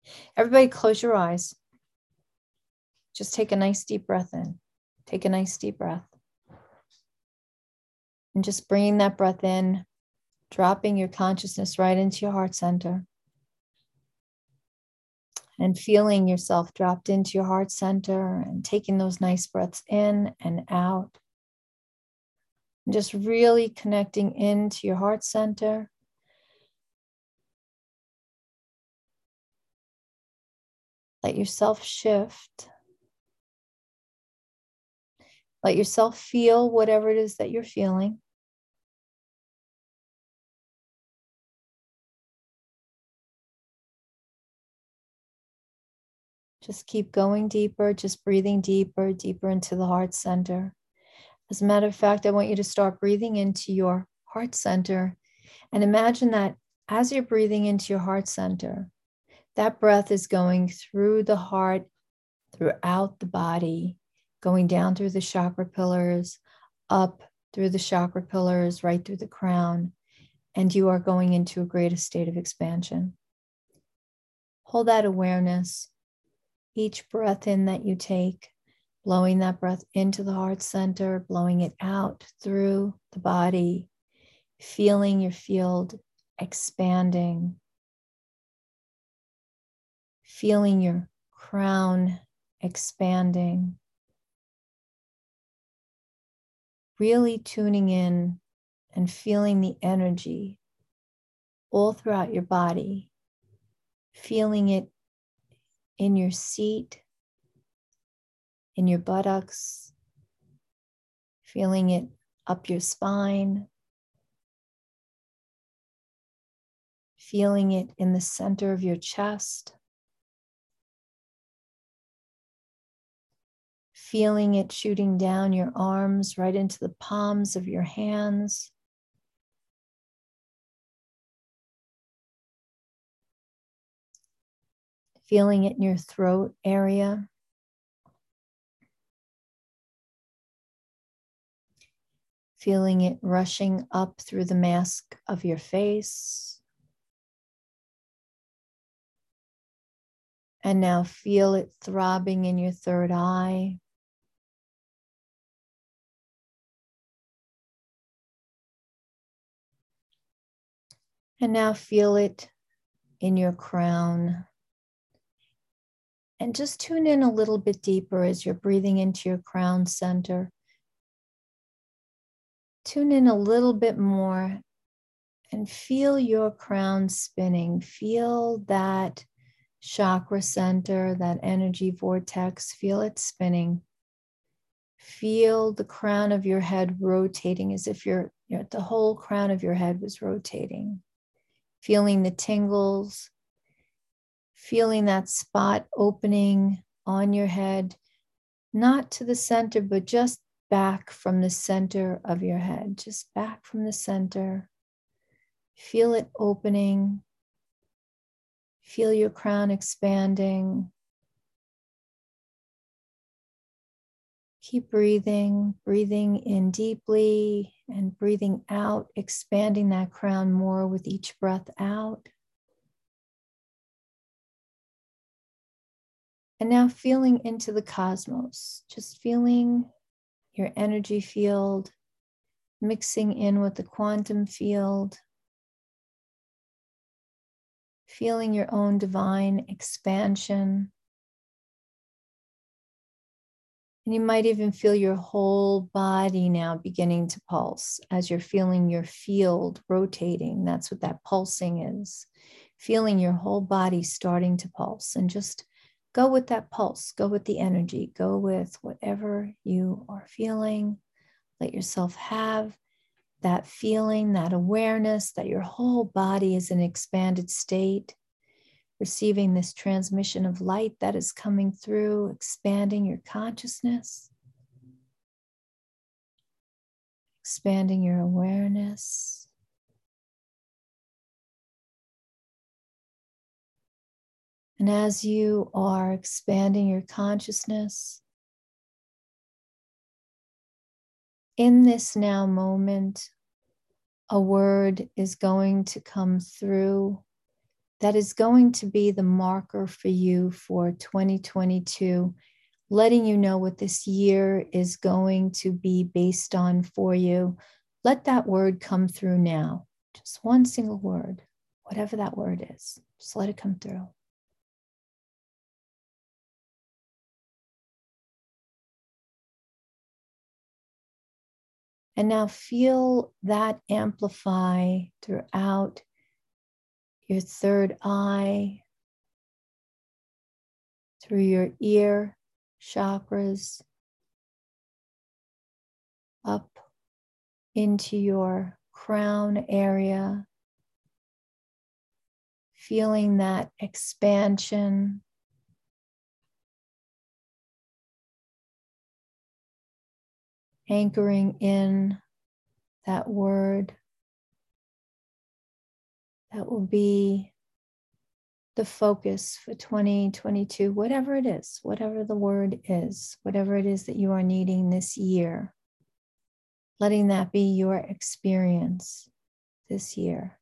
Everybody close your eyes. Just take a nice deep breath in. Take a nice deep breath. And just bringing that breath in, dropping your consciousness right into your heart center. And feeling yourself dropped into your heart center and taking those nice breaths in and out. And just really connecting into your heart center. Let yourself shift. Let yourself feel whatever it is that you're feeling. Just keep going deeper, just breathing deeper, deeper into the heart center. As a matter of fact, I want you to start breathing into your heart center and imagine that as you're breathing into your heart center, that breath is going through the heart, throughout the body, going down through the chakra pillars, up through the chakra pillars, right through the crown, and you are going into a greater state of expansion. Hold that awareness. Each breath in that you take, blowing that breath into the heart center, blowing it out through the body, feeling your field expanding, feeling your crown expanding, really tuning in and feeling the energy all throughout your body, feeling it in your seat, in your buttocks, feeling it up your spine, feeling it in the center of your chest, feeling it shooting down your arms right into the palms of your hands. Feeling it in your throat area. Feeling it rushing up through the mask of your face. And now feel it throbbing in your third eye. And now feel it in your crown. And just tune in a little bit deeper as you're breathing into your crown center. Tune in a little bit more and feel your crown spinning. Feel that chakra center, that energy vortex, feel it spinning. Feel the crown of your head rotating as if the whole crown of your head was rotating. Feeling the tingles, feeling that spot opening on your head, not to the center, but just back from the center of your head, just back from the center. Feel it opening. Feel your crown expanding. Keep breathing, breathing in deeply and breathing out, expanding that crown more with each breath out. And now feeling into the cosmos, just feeling your energy field, mixing in with the quantum field, feeling your own divine expansion. And you might even feel your whole body now beginning to pulse as you're feeling your field rotating. That's what that pulsing is. Feeling your whole body starting to pulse, and just go with that pulse, go with the energy, go with whatever you are feeling. Let yourself have that feeling, that awareness that your whole body is in an expanded state, receiving this transmission of light that is coming through, expanding your consciousness, expanding your awareness. And as you are expanding your consciousness, in this now moment, a word is going to come through that is going to be the marker for you for 2022, letting you know what this year is going to be based on for you. Let that word come through now. Just one single word, whatever that word is, just let it come through. And now feel that amplify throughout your third eye, through your ear chakras, up into your crown area, feeling that expansion. Anchoring in that word that will be the focus for 2022, whatever it is, whatever the word is, whatever it is that you are needing this year, letting that be your experience this year.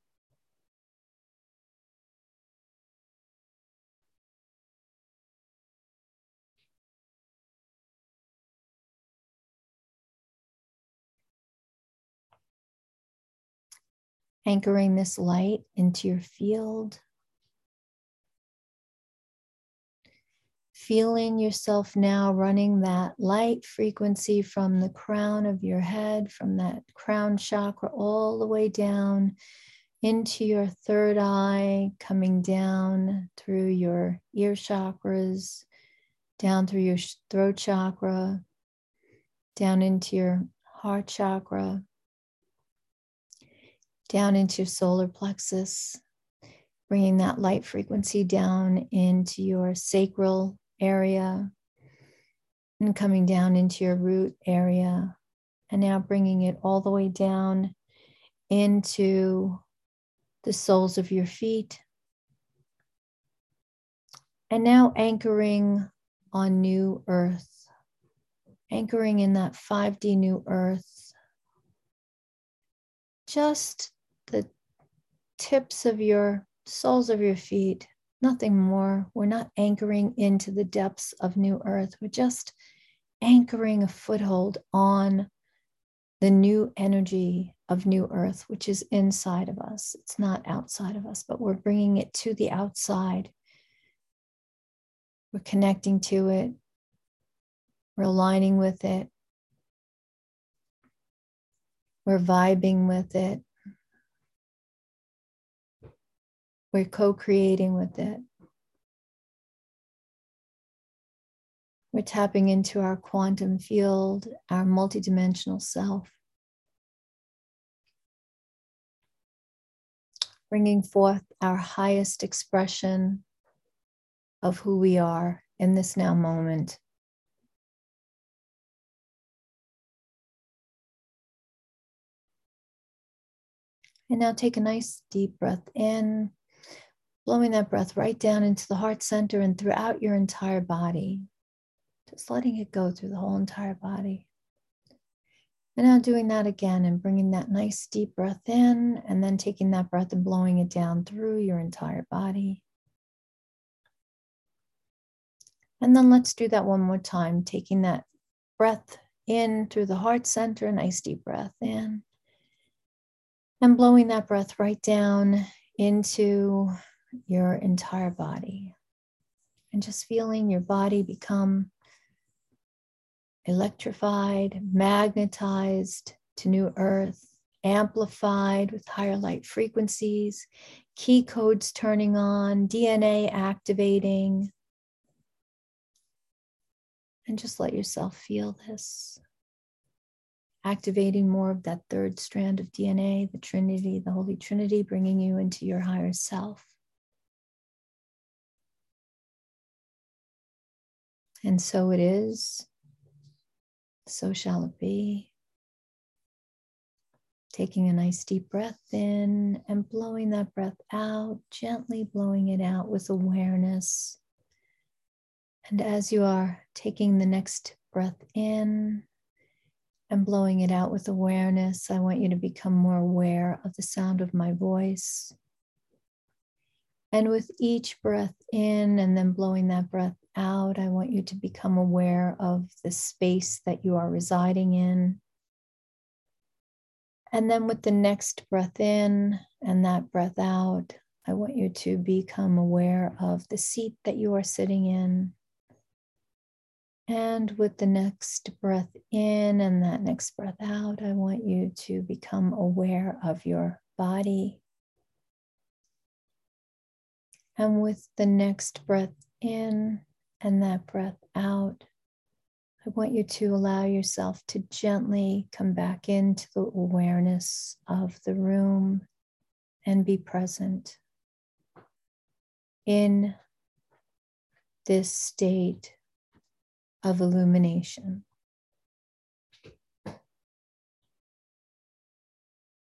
Anchoring this light into your field. Feeling yourself now running that light frequency from the crown of your head, from that crown chakra, all the way down into your third eye, coming down through your ear chakras, down through your throat chakra, down into your heart chakra, down into your solar plexus, bringing that light frequency down into your sacral area and coming down into your root area, and now bringing it all the way down into the soles of your feet, and now anchoring on new earth, anchoring in that 5D new earth, just the tips of your soles of your feet, nothing more. We're not anchoring into the depths of new earth. We're just anchoring a foothold on the new energy of new earth, which is inside of us. It's not outside of us, but we're bringing it to the outside. We're connecting to it. We're aligning with it. We're vibing with it. We're co-creating with it. We're tapping into our quantum field, our multidimensional self. Bringing forth our highest expression of who we are in this now moment. And now take a nice deep breath in, blowing that breath right down into the heart center and throughout your entire body. Just letting it go through the whole entire body. And now doing that again and bringing that nice deep breath in, and then taking that breath and blowing it down through your entire body. And then let's do that one more time, taking that breath in through the heart center, a nice deep breath in, and blowing that breath right down into your entire body. And just feeling your body become electrified, magnetized to new earth, amplified with higher light frequencies, key codes turning on, DNA activating. And just let yourself feel this. Activating more of that third strand of DNA, the Trinity, the Holy Trinity, bringing you into your higher self. And so it is. So shall it be. Taking a nice deep breath in and blowing that breath out, gently blowing it out with awareness. And as you are taking the next breath in and blowing it out with awareness, I want you to become more aware of the sound of my voice. And with each breath in and then blowing that breath out, I want you to become aware of the space that you are residing in. And then with the next breath in and that breath out, I want you to become aware of the seat that you are sitting in. And with the next breath in and that next breath out, I want you to become aware of your body. And with the next breath in and that breath out, I want you to allow yourself to gently come back into the awareness of the room and be present in this state of illumination.